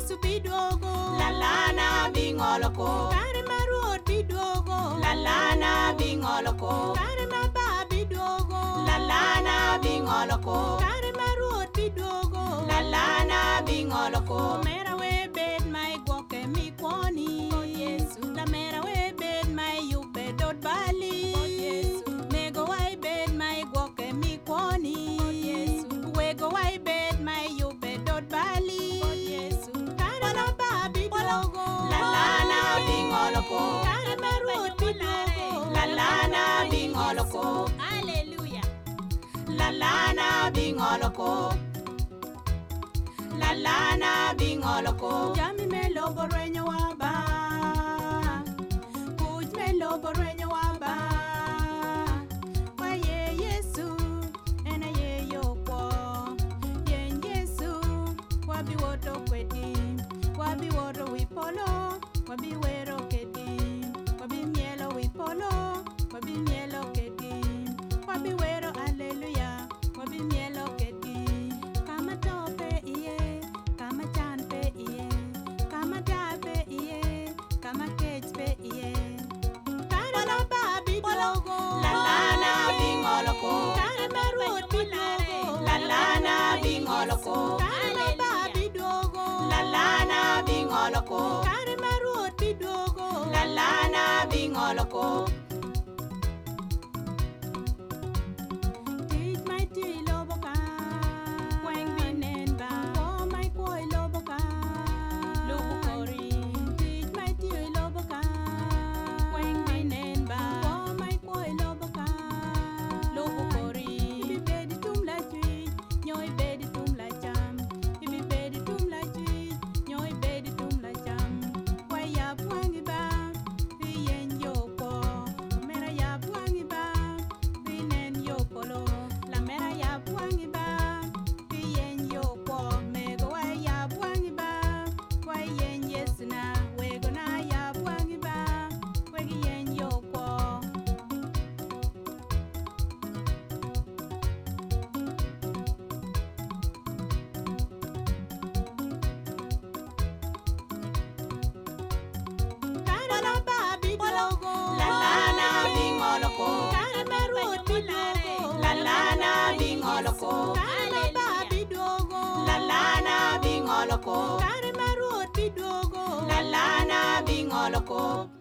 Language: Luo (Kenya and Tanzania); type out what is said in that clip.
Yesu biduogo. Lalana bingoloko. Kare maruot biduogo. Lalana bingoloko. Kare maba biduogo. Lalana bingoloko. Kare maruot biduogo. Lalana bingoloko. Mera we bed my gwoke mi kwoni. Yesu. La mera we bed my yupe dot bali. Yesu. Nego wai bed my gwoke mi kwoni. Yesu. Wego wai bed my yupe dot bali. Yesu. Kare maba biduogo. Lalana bingoloko. Kare maruot biduogo. Lalana bingoloko. Hallelujah. Lalana bingoloko. Lalana bingoloko. Jami melo borwenyo waba. Kuj melo borwenyo waba. Waye Yesu, ena ye yokwo. Yen Yesu, wabi woto kweti. Wabi woto wipolo, wabi wero keti. Wabi mielo wipolo, wabi mielo keti. Wabi wero hallelujah, wabi mielo keti. Kama tope iye, kama chan pe iye, kama da pe iye, kama kech pe iye. Kare maba biduogo. Lalana bingoloko. Kare maruot biduogo. Lalana bingoloko. Kare maba biduogo. Lalana bingoloko. Kare maruot biduogo. Lalana bingoloko. Tij mai ti lobo ka. Weng binen ba. Wo mai kwoi lobo ka. Lubu kori. Tij mai ti lobo ka. Weng binen ba. Wo mai kwoi lobo ka. Lubu kori. Ibi bedi tum la chui. Nyoi bedi tum la cham. Ibi bedi tum la chui. Nyoi bedi tum la cham. Wai ya pwangi ba. Pi yen yo po. Mera ya pwangi ba. Pi nen yo polo. La mera ya pwangi ba. Pi yen yo po. Mego wai ya pwangi ba. Wai yen yes na. Wego na ya pwangi ba. Wegi yen yo po. Kare maba biduogo. Lalana bingoloko. Kare maruot biduogo. Lalana bingoloko. Kare maba biduogo. Lalana bingoloko. Kare maruot biduogo. Lalana bingoloko.